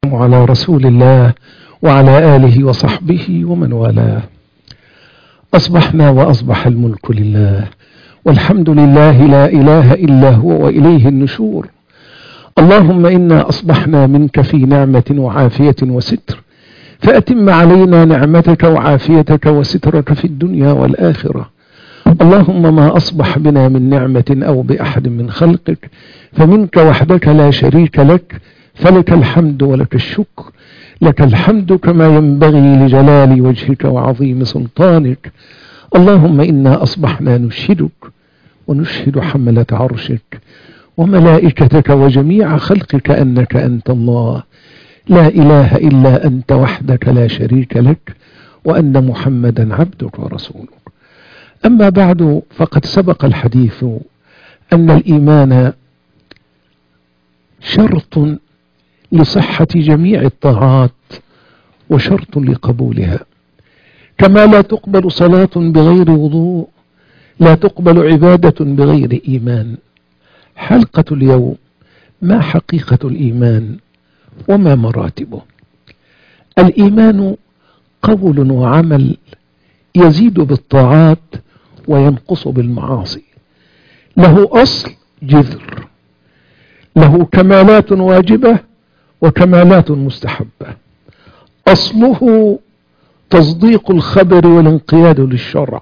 على رسول الله وعلى آله وصحبه ومن والاه. أصبحنا وأصبح الملك لله، والحمد لله لا إله إلا هو وإليه النشور. اللهم إنا أصبحنا منك في نعمة وعافية وستر، فأتم علينا نعمتك وعافيتك وسترك في الدنيا والآخرة. اللهم ما أصبح بنا من نعمة أو بأحد من خلقك فمنك وحدك لا شريك لك، فلك الحمد ولك الشكر. لك الحمد كما ينبغي لجلال وجهك وعظيم سلطانك. اللهم إنا أصبحنا نشهدك ونشهد حملة عرشك وملائكتك وجميع خلقك أنك أنت الله لا إله إلا أنت وحدك لا شريك لك، وأن محمدا عبدك ورسولك. أما بعد، فقد سبق الحديث أن الإيمان شرط لصحة جميع الطاعات وشرط لقبولها، كما لا تقبل صلاة بغير وضوء، لا تقبل عبادة بغير إيمان. حلقة اليوم: ما حقيقة الإيمان وما مراتبه؟ الإيمان قول وعمل يزيد بالطاعات وينقص بالمعاصي، له أصل جذر، له كمالات واجبة وكمالات مستحبة. أصله تصديق الخبر والانقياد للشرع.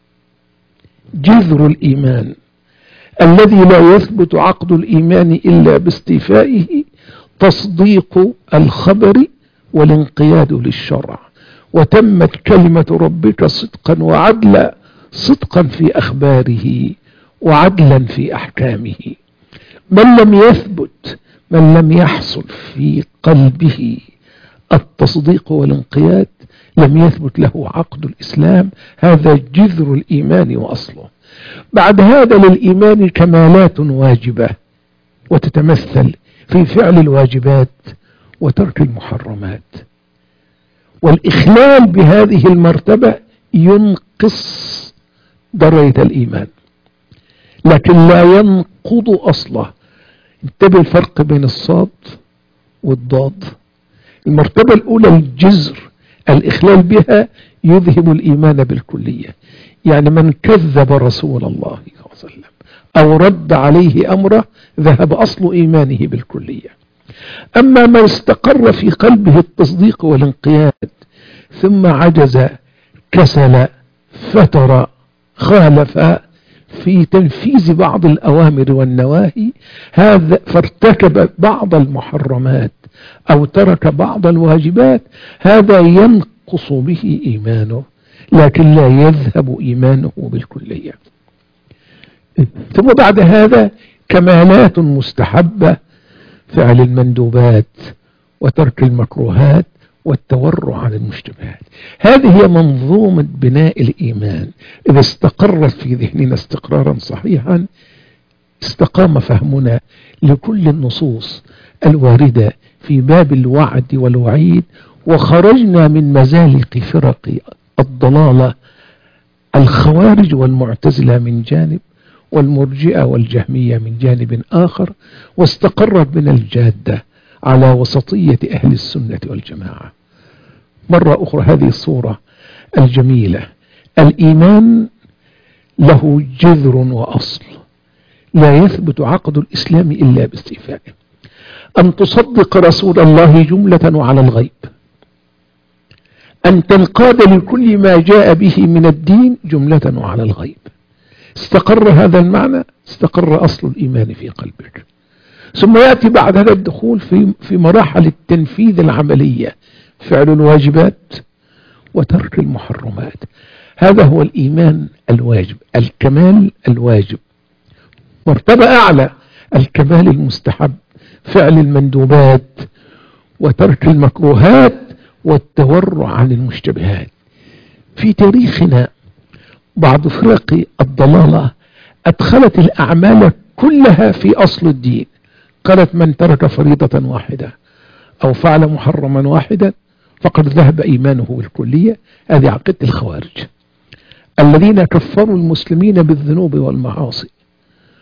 جذر الإيمان الذي لا يثبت عقد الإيمان إلا باستيفائه تصديق الخبر والانقياد للشرع. وتمت كلمة ربك صدقا وعدلا، صدقا في أخباره وعدلا في أحكامه. من لم يثبت، من لم يحصل في قلبه التصديق والانقياد، لم يثبت له عقد الإسلام. هذا جذر الإيمان وأصله. بعد هذا للإيمان كمالات واجبة، وتتمثل في فعل الواجبات وترك المحرمات. والإخلال بهذه المرتبة ينقص درجة الإيمان، لكن لا ينقض أصله. انتبه الفرق بين الصاد والضاد. المرتبة الأولى الجذر، الإخلال بها يذهب الإيمان بالكلية. يعني من كذب رسول الله صلى الله عليه وسلم أو رد عليه أمره ذهب أصل إيمانه بالكلية. أما ما استقر في قلبه التصديق والانقياد ثم عجز، كسل، فتر، خالف في تنفيذ بعض الأوامر والنواهي، هذا فارتكب بعض المحرمات أو ترك بعض الواجبات، هذا ينقص به إيمانه، لكن لا يذهب إيمانه بالكلية. ثم بعد هذا كمالات مستحبة: فعل المندوبات وترك المكروهات والتورع عن المشتبهات. هذه هي منظومة بناء الإيمان. إذا استقرت في ذهننا استقرارا صحيحا، استقام فهمنا لكل النصوص الواردة في باب الوعد والوعيد، وخرجنا من مزالق فرق الضلالة الخوارج والمعتزلة من جانب، والمرجئة والجهمية من جانب آخر، واستقرت بنا الجادة على وسطية أهل السنة والجماعة. مرة أخرى هذه الصورة الجميلة: الإيمان له جذر وأصل، لا يثبت عقد الإسلام إلا باستيفائه. أن تصدق رسول الله جملة وعلى الغيب، أن تنقاد لكل ما جاء به من الدين جملة وعلى الغيب. استقر هذا المعنى، استقر أصل الإيمان في قلبك. ثم يأتي بعد هذا الدخول في مراحل التنفيذ العملية: فعل الواجبات وترك المحرمات. هذا هو الإيمان الواجب، الكمال الواجب. مرتبة أعلى: الكمال المستحب، فعل المندوبات وترك المكروهات والتورع عن المشتبهات. في تاريخنا بعض فرق الضلالة أدخلت الأعمال كلها في أصل الدين. قالت: من ترك فريضة واحدة أو فعل محرما واحدا فقد ذهب إيمانه بالكلية. هذه عقيدة الخوارج الذين كفروا المسلمين بالذنوب والمعاصي،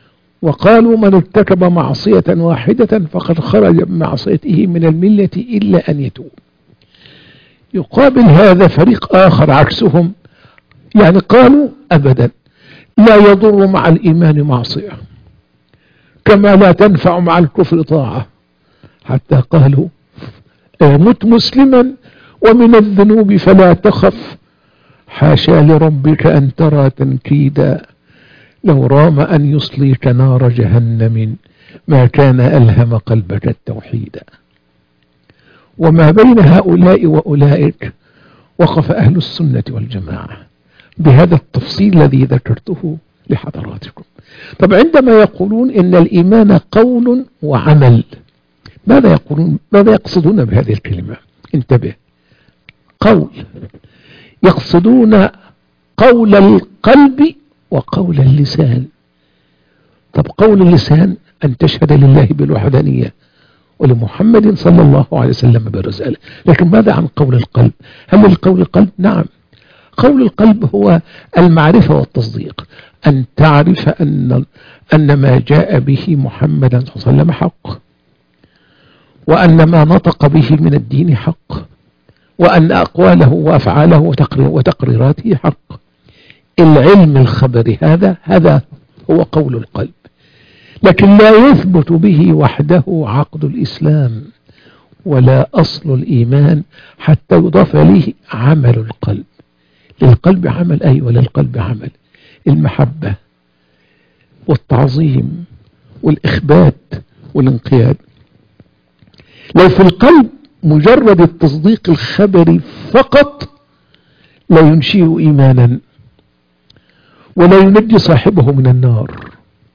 وقالوا من ارتكب معصية واحدة فقد خرج بمعصيته من الملة إلا أن يتوب. يقابل هذا فريق آخر عكسهم، يعني قالوا أبدا لا يضر مع الإيمان معصية كما لا تنفع مع الكفر طاعة، حتى قالوا مت مسلما ومن الذنوب فلا تخف، حاشا لربك أن ترى تنكيدا، لو رام أن يصليك نار جهنم ما كان ألهم قلبك التوحيد. وما بين هؤلاء وأولئك وقف أهل السنة والجماعة بهذا التفصيل الذي ذكرته لحضراتكم. طب عندما يقولون إن الإيمان قول وعمل، ماذا يقولون؟ ماذا يقصدون بهذه الكلمة؟ انتبه، قول، يقصدون قول القلب وقول اللسان. طب قول اللسان أن تشهد لله بالوحدانية ولمحمد صلى الله عليه وسلم بالرسالة، لكن ماذا عن قول القلب؟ هل القول القلب؟ نعم، قول القلب هو المعرفة والتصديق، أن تعرف أن ما جاء به محمد صلى الله عليه وسلم حق، وأن ما نطق به من الدين حق، وأن أقواله وأفعاله وتقريراته حق. العلم الخبري هذا هو قول القلب، لكن لا يثبت به وحده عقد الإسلام ولا أصل الإيمان حتى يضاف إليه عمل القلب. للقلب عمل، أيوة للقلب عمل، المحبة والتعظيم والإخبات والانقياد. لو في القلب مجرد التصديق الخبري فقط لا ينشئ إيمانا ولا ينجي صاحبه من النار.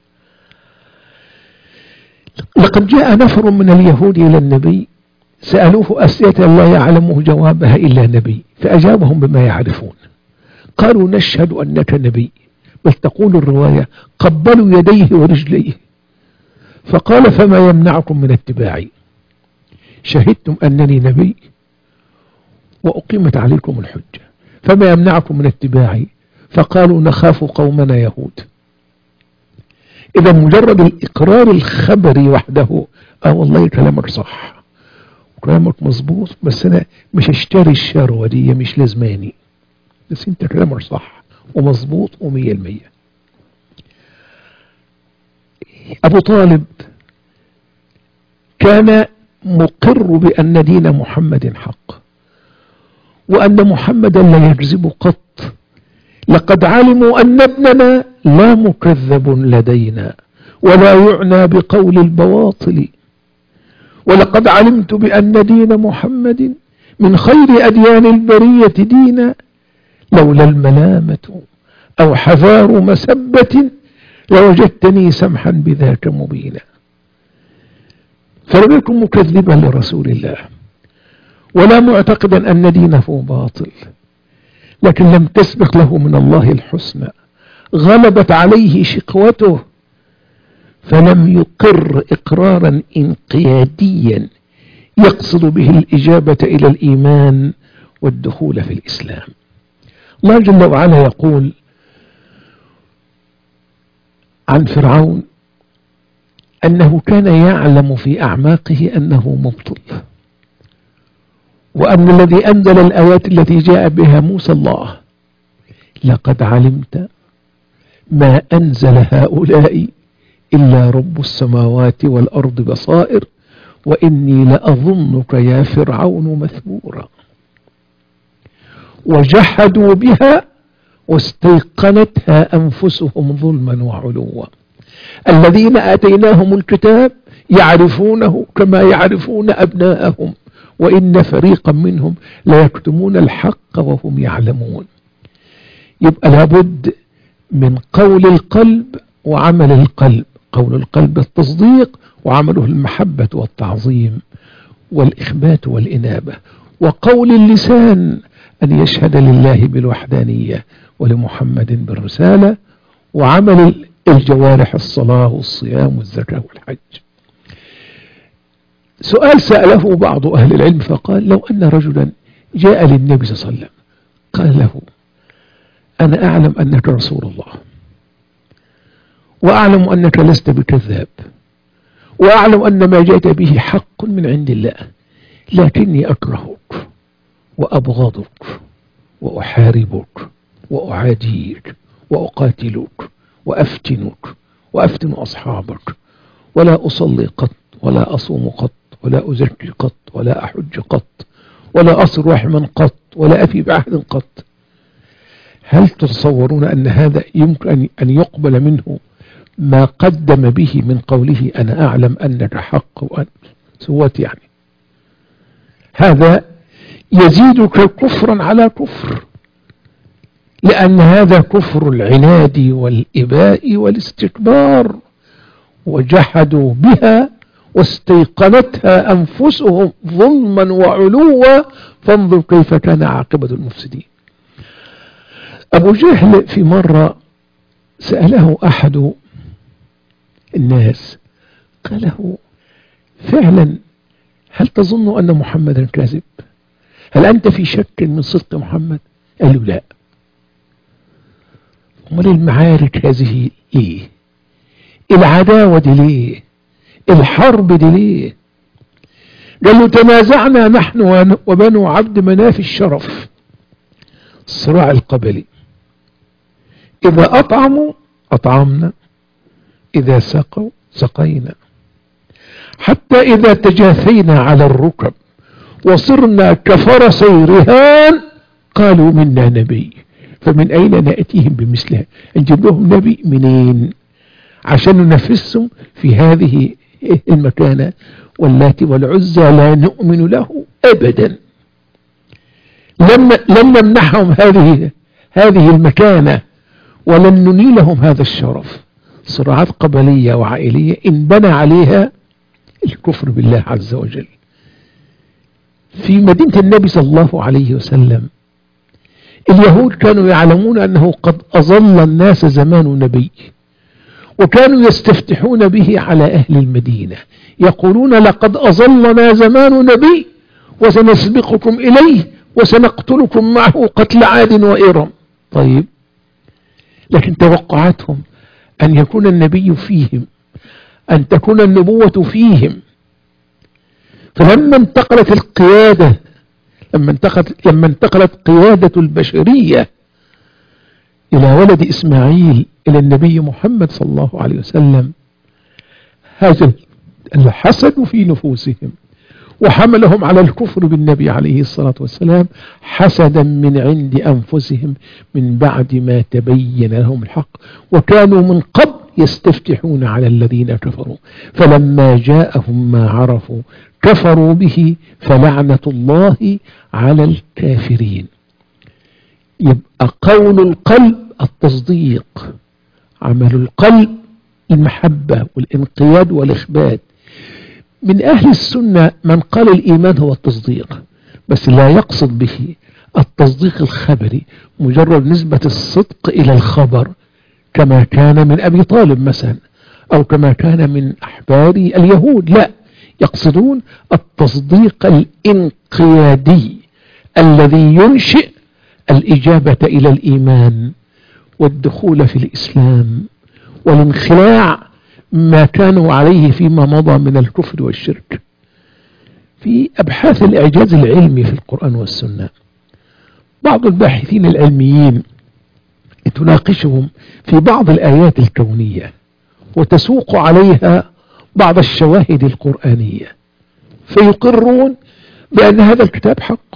لقد جاء نفر من اليهود إلى النبي سألوه أسئلة لا يعلمه جوابها إلا نبي، فأجابهم بما يعرفون. قالوا نشهد أنك نبي، بل تقول الرواية قبلوا يديه ورجليه، فقال فما يمنعكم من اتباعي؟ شهدتم أنني نبي وأقيمت عليكم الحجة، فما يمنعكم من اتباعي؟ فقالوا نخاف قومنا يهود. إذا مجرد الإقرار الخبري وحده والله كلامك صح وكلامك مظبوط، بس أنا مش اشتري الشروة دي، مش لازماني، بس انت كلامك صح ومظبوط 100%. أبو طالب كان مقر بأن دين محمد حق، وأن محمدا لا يكذب قط. لقد علموا أن ابننا لا مكذب لدينا ولا يعنى بقول البواطل، ولقد علمت بأن دين محمد من خير أديان البرية دينا، لولا الملامة أو حذار مسبة لوجدتني سمحا بذاك مبينا. فلم يكن مكذبا لرسول الله ولا معتقدا أن دينه باطل، لكن لم تسبق له من الله الحسنى، غلبت عليه شقوته فلم يقر إقرارا انقياديا يقصد به الإجابة إلى الإيمان والدخول في الإسلام. الله جل وعلا يقول عن فرعون أنه كان يعلم في أعماقه أنه مبطل، وأن الذي أنزل الآيات التي جاء بها موسى الله. لقد علمت ما أنزل هؤلاء إلا رب السماوات والأرض بصائر وإني لأظنك يا فرعون مثبورا. وجحدوا بها واستيقنتها أنفسهم ظلما وعلوا. الذين آتيناهم الكتاب يعرفونه كما يعرفون أبناءهم وإن فريقا منهم لا يكتمون الحق وهم يعلمون. يبقى لابد من قول القلب وعمل القلب. قول القلب التصديق، وعمله المحبة والتعظيم والإخبات والإنابة. وقول اللسان أن يشهد لله بالوحدانية ولمحمد بالرسالة، وعمل الجوارح الصلاة والصيام والزكاة والحج. سؤال سأله بعض أهل العلم فقال لو أن رجلا جاء للنبي صلى الله عليه وسلم قال له أنا أعلم أنك رسول الله وأعلم أنك لست بكذاب، وأعلم أن ما جئت به حق من عند الله، لكني أكرهك وأبغضك وأحاربك وأعاديك وأقاتلك وأفتنك وأفتن أصحابك، ولا أصلي قط ولا أصوم قط ولا أزكي قط ولا أحج قط ولا أصل رحما قط ولا أفي بعهد قط. هل تتصورون أن هذا يمكن أن يقبل منه ما قدم به من قوله أنا أعلم أنك حق وأنت سوات؟ يعني هذا يزيدك كفرا على كفر، لأن هذا كفر العناد والإباء والاستكبار، وجحدوا بها واستيقنتها أنفسهم ظلما وعلوا، فانظر كيف كان عاقبة المفسدين. أبو جهل في مرة سأله أحد الناس قال له فعلا هل تظن أن محمدا كاذب؟ هل أنت في شك من صدق محمد؟ قال له لا. امال المعارك هذه ليه؟ العداوة دي ليه؟ الحرب دي ليه؟ قال له تنازعنا نحن وبنو عبد مناف الشرف، الصراع القبلي، إذا أطعموا أطعمنا، إذا سقوا سقينا، حتى إذا تجاثينا على الركب وصرنا كفرسي رهان قالوا منا نبي، فمن أين نأتيهم بمثلها؟ نجيب لهم نبي منين عشان ننافسهم في هذه المكانة؟ واللات والعزى لا نؤمن له أبدا. لم نمنحهم هذه المكانة، ولن ننيلهم هذا الشرف. صراعات قبلية وعائلية إن بنى عليها الكفر بالله عز وجل. في مدينة النبي صلى الله عليه وسلم اليهود كانوا يعلمون أنه قد أظل الناس زمان نبي، وكانوا يستفتحون به على أهل المدينة يقولون لقد أظلنا زمان نبي وسنسبقكم إليه وسنقتلكم معه قتل عاد وإرم. طيب، لكن توقعاتهم أن يكون النبي فيهم، أن تكون النبوة فيهم. فلما انتقلت القيادة، لما انتقلت قيادة البشرية إلى ولد إسماعيل، إلى النبي محمد صلى الله عليه وسلم، هذا الحسد في نفوسهم وحملهم على الكفر بالنبي عليه الصلاة والسلام حسدا من عند أنفسهم من بعد ما تبين لهم الحق، وكانوا من قبل يستفتحون على الذين كفروا، فلما جاءهم ما عرفوا كفروا به فلعنة الله على الكافرين. يبقى قول القلب التصديق، عمل القلب المحبة والانقياد والإخبات. من أهل السنة من قال الإيمان هو التصديق، بس لا يقصد به التصديق الخبري، مجرد نسبة الصدق إلى الخبر، كما كان من أبي طالب مثلا، أو كما كان من أحبار اليهود. لا، يقصدون التصديق الانقيادي الذي ينشئ الإجابة إلى الإيمان والدخول في الإسلام والانخلاع ما كانوا عليه فيما مضى من الكفر والشرك. في أبحاث الإعجاز العلمي في القرآن والسنة بعض الباحثين العلميين تناقشهم في بعض الآيات الكونية وتسوق عليها بعض الشواهد القرآنية، فيقرون بأن هذا الكتاب حق.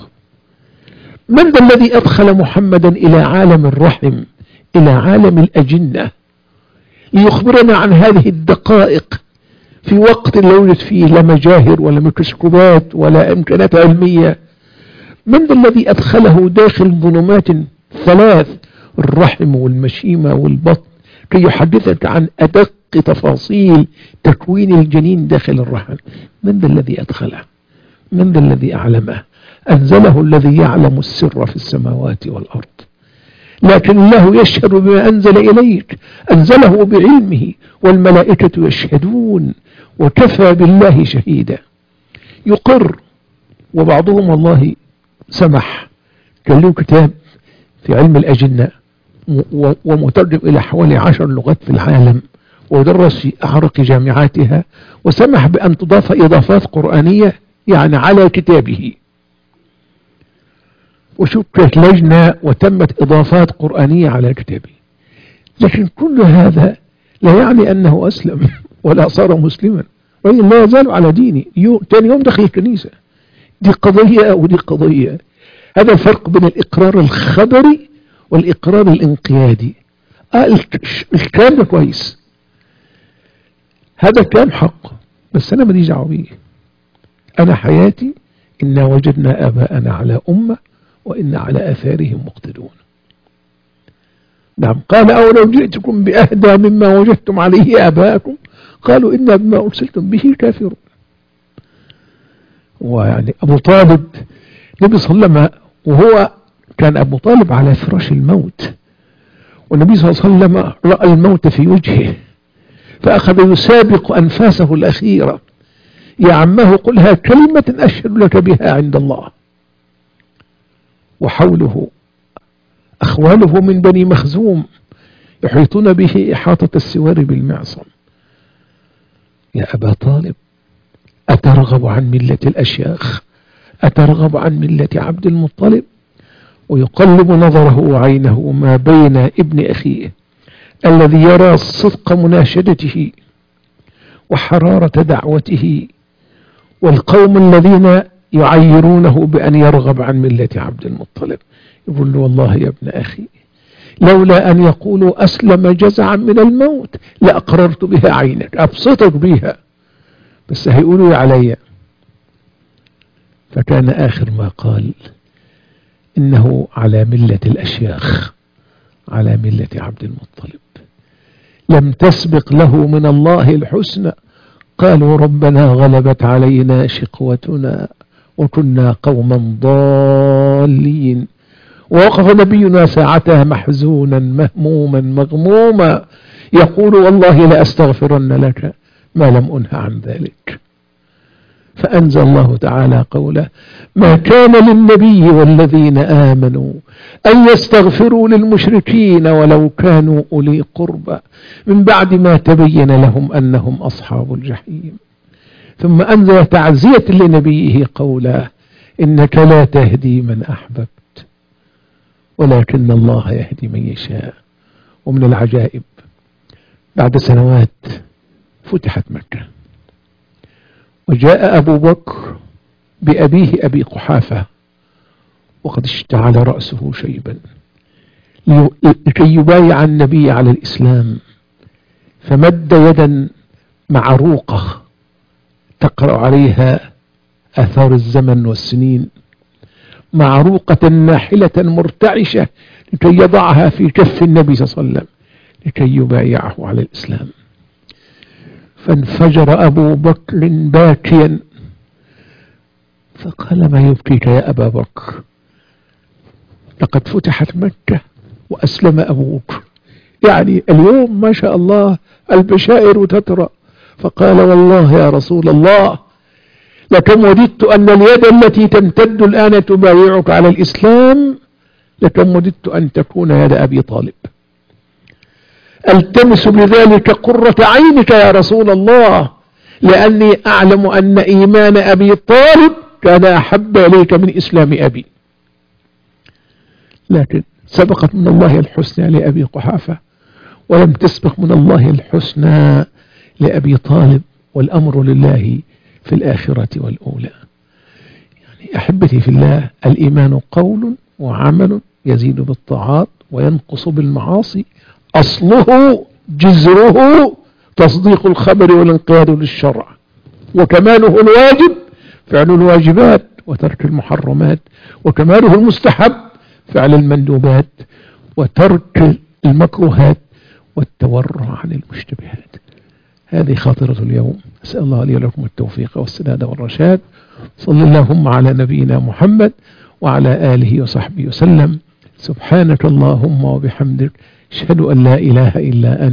من ذا الذي أدخل محمدا إلى عالم الرحم، إلى عالم الأجنة، ليخبرنا عن هذه الدقائق في وقت لا يوجد فيه لا مجاهر ولا ميكروسكوبات ولا إمكانات علمية؟ من ذا الذي أدخله داخل ظلمات ثلاث، الرحم والمشيمة والبطن، كي يحدثك عن أدق تفاصيل تكوين الجنين داخل الرحم؟ من ذا الذي أدخله؟ من ذا الذي أعلمه؟ أنزله الذي يعلم السر في السماوات والأرض، لكن الله يشهد بما أنزل إليك، أنزله بعلمه والملائكة يشهدون وكفى بالله شهيدا. يقر. وبعضهم والله سمح، كان له كتاب في علم الأجنة ومترجم إلى حوالي 10 لغات في العالم، ودرس في أعرق جامعاتها، وسمح بأن تضاف إضافات قرآنية يعني على كتابه، وشكلت لجنة وتمت إضافات قرآنية على كتابه. لكن كل هذا لا يعني أنه أسلم ولا صار مسلما، رجل لا يزال على دينه. تاني يوم دخل الكنيسة. دي قضية ودي قضية. هذا الفرق بين الإقرار الخبري والإقرار الانقيادي. الكلام ده كويس، هذا كلام حق، بس أنا ماليش دعوة بيه. أنا حياتي إنا وجدنا آباءنا على أمة وإنا على آثارهم مقتدون. نعم، قال أولو جئتكم بأهدى مما وجدتم عليه آباءكم قالوا إنا بما أرسلتم به كافرون. ويعني أبو طالب النبي صلى الله عليه وسلم، وهو كان أبو طالب على فراش الموت، والنبي صلى الله عليه وسلم رأى الموت في وجهه فأخذ يسابق أنفاسه الأخيرة: يا عمه قلها كلمة أشهد لك بها عند الله. وحوله أخواله من بني مخزوم يحيطون به إحاطة السوار بالمعصم. يا أبا طالب، أترغب عن ملة الأشياخ؟ أترغب عن ملة عبد المطلب؟ ويقلب نظره وعينه ما بين ابن أخيه الذي يرى صدق مناشدته وحرارة دعوته، والقوم الذين يعيرونه بأن يرغب عن ملة عبد المطلب. يقول له: والله يا ابن أخي، لولا أن يقولوا أسلم جزعا من الموت لأقررت بها عينك، أبسطك بها، بس هيقولوا علي. فكان آخر ما قال: إنه على ملة الأشياخ، على ملة عبد المطلب، لم تسبق له من الله الحسنى. قالوا: ربنا غلبت علينا شقوتنا وكنا قوما ضالين. ووقف نبينا ساعتها محزونا مهموما مغموما يقول: والله لأستغفرن لك ما لم أنه عن ذلك. فأنزل الله تعالى قوله: ما كان للنبي والذين آمنوا أن يستغفروا للمشركين ولو كانوا أولي قربى من بعد ما تبين لهم أنهم أصحاب الجحيم. ثم أنزل تعزية لنبيه قوله: إنك لا تهدي من أحببت ولكن الله يهدي من يشاء. ومن العجائب، بعد سنوات فتحت مكة، وجاء أبو بكر بأبيه أبي قحافة وقد اشتعل رأسه شيبا لكي يبايع النبي على الإسلام، فمد يدا معروقة تقرأ عليها آثار الزمن والسنين، معروقة ناحلة مرتعشة، لكي يضعها في كف النبي صلى الله عليه وسلم لكي يبايعه على الإسلام. فانفجر أبو بكر باكيا فقال: ما يبكيك يا أبا بكر؟ لقد فتحت مكة وأسلم أبو بكر، يعني اليوم ما شاء الله البشائر تترى. فقال: والله يا رسول الله، لكم وددت أن اليد التي تمتد الآن تبايعك على الإسلام لكم وددت أن تكون يد أبي طالب، التمس بذلك قرة عينك يا رسول الله، لأني أعلم أن إيمان أبي طالب كان أحب إليك من إسلام أبي. لكن سبقت من الله الحسنى لأبي قحافة، ولم تسبق من الله الحسنى لأبي طالب، والأمر لله في الآخرة والأولى. يعني أحبتي في الله، الإيمان قول وعمل يزيد بالطاعات وينقص بالمعاصي، أصله جذره تصديق الخبر والانقياد للشرع، وكماله الواجب فعل الواجبات وترك المحرمات، وكماله المستحب فعل المندوبات وترك المكروهات والتورع عن المشتبهات. هذه خاطرة اليوم، أسأل الله لي ولكم التوفيق والسداد والرشاد. صلى اللهم على نبينا محمد وعلى آله وصحبه وسلم. سبحانك اللهم وبحمدك، أشهد أن لا إله إلا أنت.